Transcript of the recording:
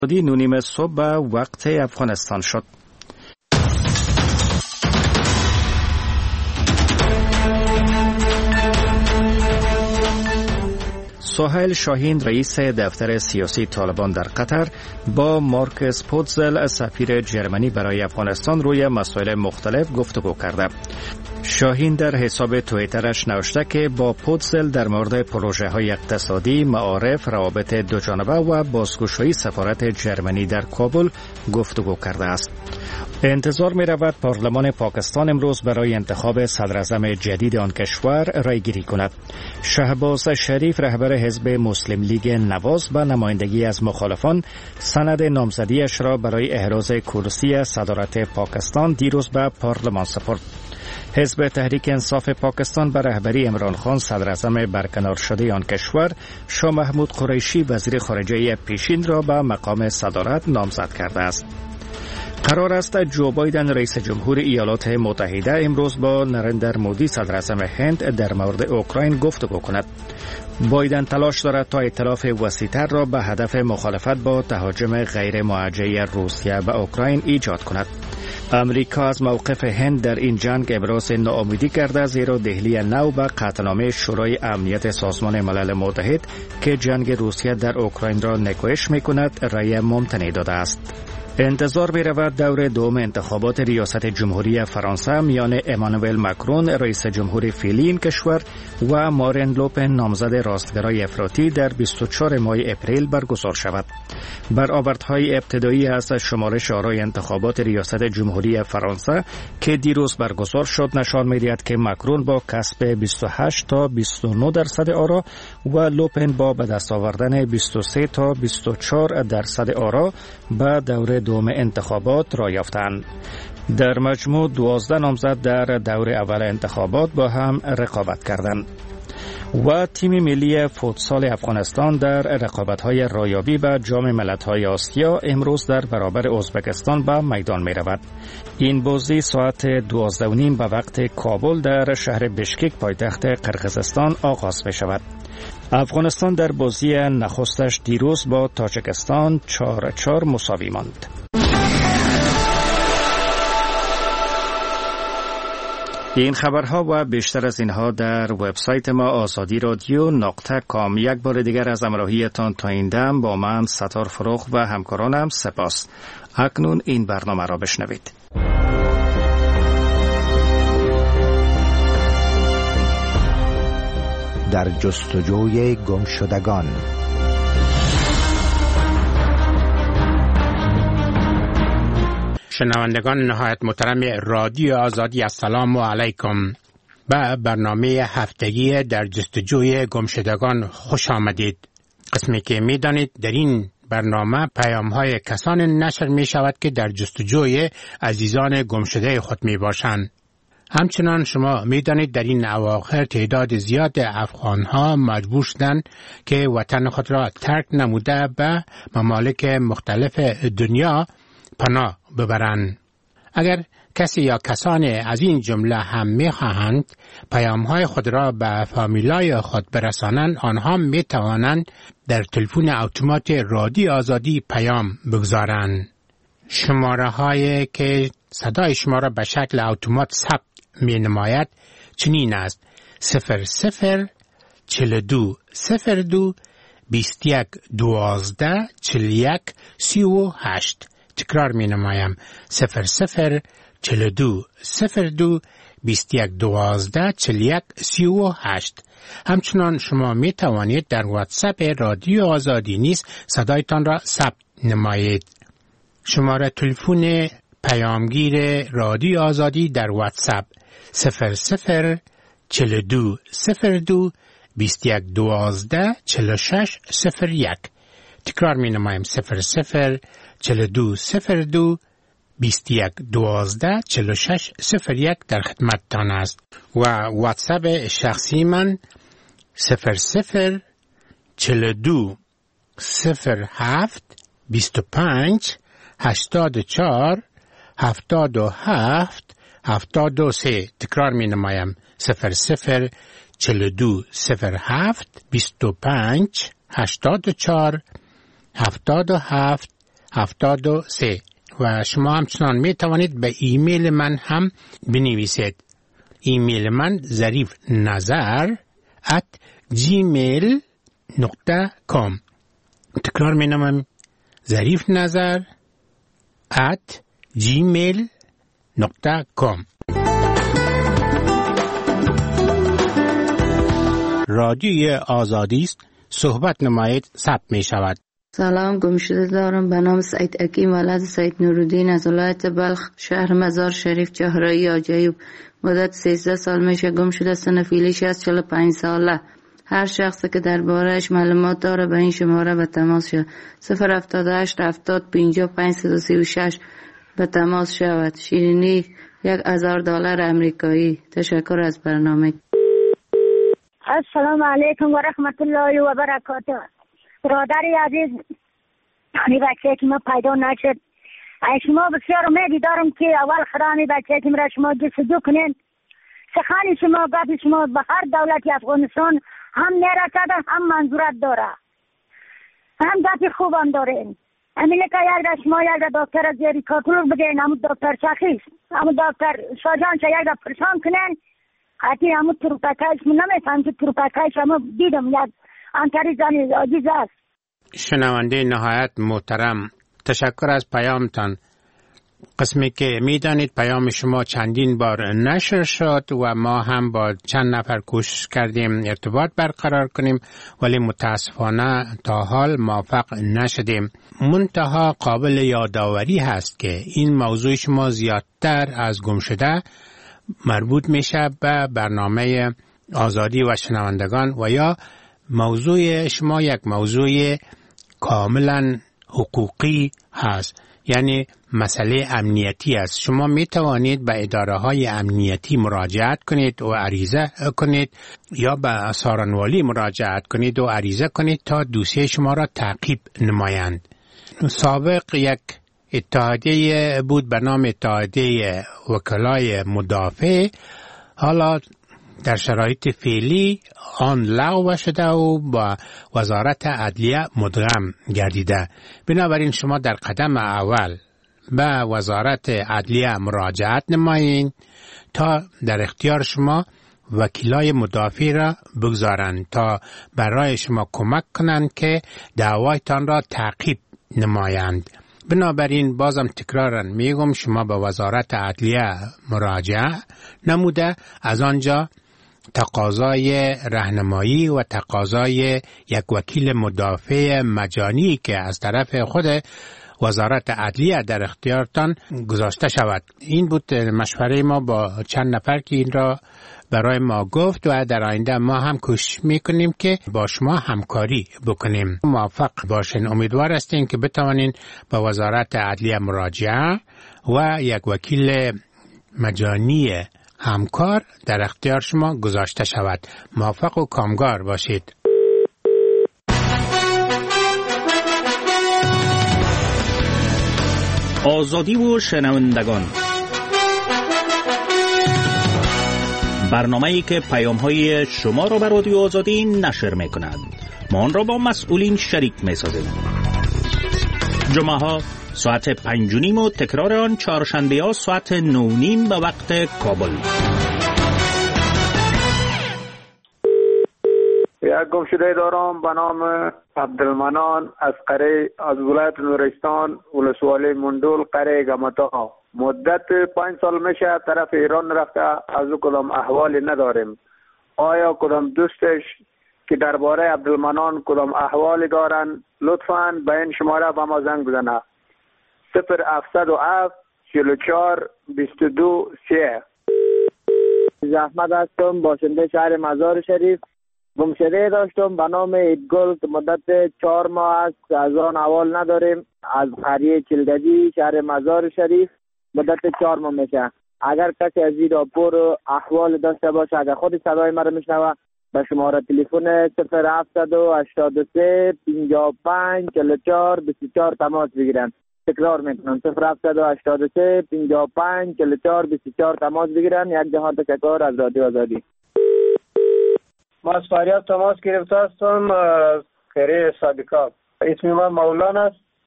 9 صبح وقت افغانستان شد. سهیل شاهین رئیس دفتر سیاسی طالبان در قطر با مارکس پوتزل سفیر جرمنی برای افغانستان روی مسائل مختلف گفتگو کرده. شاهین در حساب توییترش نوشته که با پوتزل در مورد پروژه های اقتصادی، معارف، روابط دوجانبه و بازگشایی سفارت جرمنی در کابل گفتگو کرده است. انتظار می رود پارلمان پاکستان امروز برای انتخاب صدراعظم جدید آن کشور رای گیری کند. شهباز شریف رهبر حزب مسلم لیگ نواز به نمایندگی از مخالفان سند نامزدیش را برای احراز کرسی صدارت پاکستان دیروز به پارلمان سپرد. حزب تحریک انصاف پاکستان به رهبری عمران خان صدراعظم برکنار شده آن کشور شاه محمود قریشی وزیر خارجه پیشین را به مقام صدارت نامزد کرده است. قرار است جو بایدن رئیس جمهور ایالات متحده امروز با نریندر مودی صدراعظم هند در مورد اوکراین گفتگو کند. بایدن تلاش دارد تا ائتلاف وسیع‌تر را به هدف مخالفت با تهاجم غیر موجه روسیه به اوکراین ایجاد کند. امریکا از موقف هند در این جنگ ابراز ناامیدی کرده، زیرا دهلی نو به قطعنامه شورای امنیت سازمان ملل متحد که جنگ روسیه در اوکراین را نکوهش می‌کند رأی ممتنع داده است. انتظار می رود دور دوم انتخابات ریاست جمهوری فرانسه میان امانوئل ماکرون رئیس جمهور فعلی این کشور و مارین لوپن نامزد راستگرای افراطی در 24 ماه اپریل برگزار شود. برآوردهای ابتدایی از شمارش آرای انتخابات ریاست جمهوری فرانسه که دیروز برگزار شد نشان می‌دهد که ماکرون با کسب 28 تا 29% آرا و لوپن با به دست آوردن 23 تا 24% آرا به دور دوم انتخابات را یافتند. در مجموع 12 نامزد در دور اول انتخابات با هم رقابت کردند. و تیم ملی فوتسال افغانستان در رقابت‌های رایابی به جام ملت‌های آسیا امروز در برابر ازبکستان به میدان می‌رود. این بازی ساعت 12:30 به وقت کابل در شهر بشکک پایتخت قرقیزستان آغاز می‌شود. افغانستان در بازی نخستش دیروز با تاجیکستان 4-4 مساوی ماند. این خبرها و بیشتر از اینها در وبسایت ما azadi.radio.com. یک بار دیگر از همراهیتان تا این دم با من ستار فروغ و همکارانم سپاس. اکنون این برنامه را بشنوید. در جستجوی گمشدگان. شنوندگان نهایت محترم رادیو آزادی، السلام علیکم. به برنامه هفتگی در جستجوی گمشدگان خوش آمدید. قسمی که می دانید در این برنامه پیام‌های کسان نشر می شود که در جستجوی عزیزان گمشده خود می باشند. همچنان شما می دانید در این اواخر تعداد زیاد افغان‌ها مجبور شدند که وطن خود را ترک نموده به ممالک مختلف دنیا پناه ببرند. اگر کسی یا کسان از این جمله هم می‌خواهند پیام‌های خود را به فامیلای خود برسانند، آنها می‌توانند در تلفن اتومات رادیو آزادی پیام بگذارند. شماره‌هایی که صدای شما را به شکل اتومات ثبت می‌نماید چنین است: 00 42 02 21 12 41 38. تکرار می نمایم: 00 42 02 21 12 41 38. همچنان شما می توانید در واتساپ رادیو آزادی نیز صدایتان را ثبت نمایید. شماره تلفن پیامگیر رادیو آزادی در واتساپ 00 42 02 21 12 46 01. تکرار می نمایم: 00 42 02 21 12 46 01 در خدمتتان است. و واتساپ شخصی من 00 42 07 25 84 77 73. تکرار می نمایم: 00 42 07 25 84 77 73 و شما همچنان می توانید به ایمیل من هم بنویسید. ایمیل من zarifnazar@gmail.com. تکرار می نمیم zarifnazar@gmail.com. رادیوی آزادی است. صحبت نمایید ثبت می شود. سلام، گمشده دارم. به نام سعید حکیم، ولد سعید نورالدین، از ولایت بلخ، شهر مزار شریف، جهرایی آجایب. مدت 13 سال میشه گم شده. سن فعلیش از 45 ساله. هر شخصی که درباره‌اش معلومات داره به این شماره به تماس شود. 078 70 55 336 به تماس شود. شیرینی $1000 امریکایی. تشکر از برنامه. السلام علیکم و رحمت الله و برکاته. برادری عزیز، این بچه که ما پیدا نشد، شما بسیار امیدی دارم که اول خرانی بچه که مرا شما جستجو کنین. سخنی شما، گفت شما به هر دولتی افغانستان هم نرسده، هم منظورت داره، هم گفت خوب هم دارین. امینه که یک شما یک دکتر از زیری کاتولوگ بگین، همون دکتر شخیص، همون دکتر شاجان چه یک پرسان کنین. حتی همون تروپکایش من نمیفهم که تروپکایش همون دیدم یک انتری زنی عزیز است. شنونده نهایت محترم، تشکر از پیامتان. قسمی که میدانید پیام شما چندین بار نشر شد و ما هم با چند نفر کوشش کردیم ارتباط برقرار کنیم، ولی متاسفانه تا حال موفق نشدیم. منتها قابل یادآوری هست که این موضوع شما زیادتر از گم شده مربوط میشه به برنامه آزادی و شنوندگان و یا موضوع شما یک موضوع کاملا حقوقی هست، یعنی مسئله امنیتی است. شما می توانید به اداره های امنیتی مراجعت کنید و عریضه کنید یا به سارنوالی مراجعت کنید و عریضه کنید تا دوسیه شما را تعقیب نمایند. سابق یک اتحادیه بود به نام اتحادیه وکلای مدافع، حالا در شرایط فعلی آن لغو شده و با وزارت عدلیه مدغم گردیده. بنابراین شما در قدم اول به وزارت عدلیه مراجعت نمایید تا در اختیار شما وکیلای مدافع را بگذارند تا برای شما کمک کنند که دعوایتان را تعقیب نمایند. بنابراین بازم تکرارا میگم شما به وزارت عدلیه مراجعه نموده، از آنجا تقاضای راهنمایی و تقاضای یک وکیل مدافع مجانی که از طرف خود وزارت عدلیه در اختیارتان گذاشته شود. این بود مشوره ما با چند نفر که این را برای ما گفت و در آینده ما هم کوشش میکنیم که با شما همکاری بکنیم. موفق باشین. امیدوار هستیم که بتوانین با وزارت عدلیه مراجعه و یک وکیل مجانی همکار در اختیار شما گذاشته شود. موفق و کامگار باشید. آزادی و شنوندگان، برنامه‌ای که پیام‌های شما را به رادیو آزادی نشر می‌کند. ما آن را با مسئولین شریک می‌سازیم. جمعه‌ها ساعت 5:30 و تکرار آن چهارشنبه‌ها ساعت 9:30 به وقت کابل. یک گمشده دارم به نام عبدالمنان از قره از ولایت نورستان، ولسوالی مندول، قره گمتا. مدت 5 سال میشه طرف ایران رفته، از او کدام احوالی نداریم. آیا کدام دوستش که درباره عبدالمنان کدام احوالی دارن لطفاً به این شماره به ما زنگ بزنه. 0707 44 22 3. احمد هستم، باشنده شهر مزار شریف. گمشده داشتم به نام ایدگل که مدت 4 ماه است، از آن احوال نداریم. از قریه چلگجی شهر مزار شریف مدت 4 ماه میشه. اگر کسی از این راپور احوال داشته باشه، اگر خود صدای مرا میشنوه، به شماره تلفن 0783 55 44 24 تماس بگیرن. تکرار میکنم 0783 55 44 24 تماس بگیرن. یک جهان تشکر از رادیو آزادی. ما از فریاد تماس گرفته هستم از قره صادقات. اسم من مولانا است.